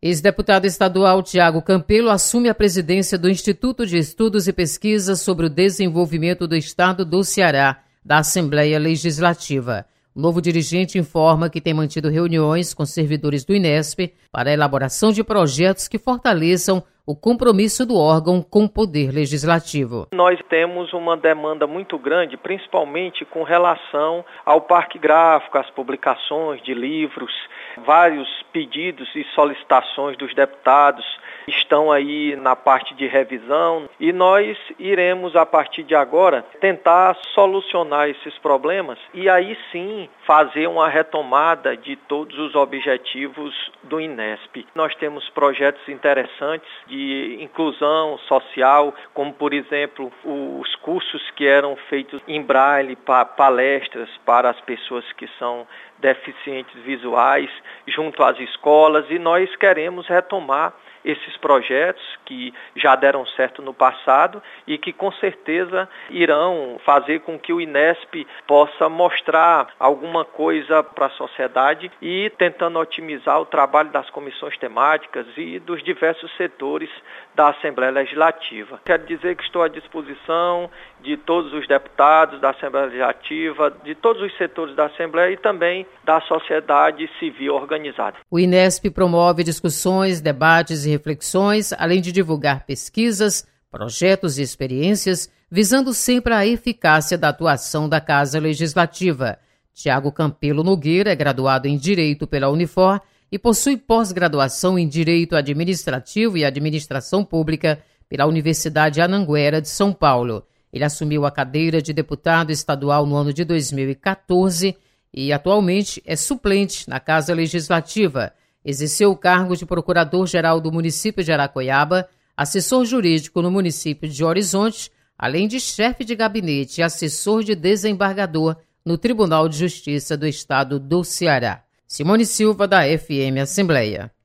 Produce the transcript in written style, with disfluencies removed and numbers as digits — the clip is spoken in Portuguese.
Ex-deputado estadual Tiago Campelo assume a presidência do Instituto de Estudos e Pesquisas sobre o Desenvolvimento do Estado do Ceará, da Assembleia Legislativa. O novo dirigente informa que tem mantido reuniões com servidores do INESP para a elaboração de projetos que fortaleçam o compromisso do órgão com o poder legislativo. Nós temos uma demanda muito grande, principalmente com relação ao parque gráfico, às publicações de livros, vários pedidos e solicitações dos deputados estão aí na parte de revisão e nós iremos, a partir de agora, tentar solucionar esses problemas e aí sim fazer uma retomada de todos os objetivos do INESP. Nós temos projetos interessantes de inclusão social, como por exemplo os cursos que eram feitos em braille, palestras para as pessoas que são deficientes visuais junto às escolas, e nós queremos retomar esses projetos que já deram certo no passado e que com certeza irão fazer com que o INESP possa mostrar alguma coisa para a sociedade e tentando otimizar o trabalho das comissões temáticas e dos diversos setores da Assembleia Legislativa. Quero dizer que estou à disposição de todos os deputados da Assembleia Legislativa, de todos os setores da Assembleia e também da sociedade civil organizada. O INESP promove discussões, debates e reflexões, além de divulgar pesquisas, projetos e experiências, visando sempre a eficácia da atuação da Casa Legislativa. Tiago Campelo Nogueira é graduado em Direito pela Unifor e possui pós-graduação em Direito Administrativo e Administração Pública pela Universidade Anhanguera de São Paulo. Ele assumiu a cadeira de deputado estadual no ano de 2014 e atualmente é suplente na Casa Legislativa. Exerceu o cargo de procurador-geral do município de Aracoiaba, assessor jurídico no município de Horizonte, além de chefe de gabinete e assessor de desembargador no Tribunal de Justiça do Estado do Ceará. Simone Silva, da FM Assembleia.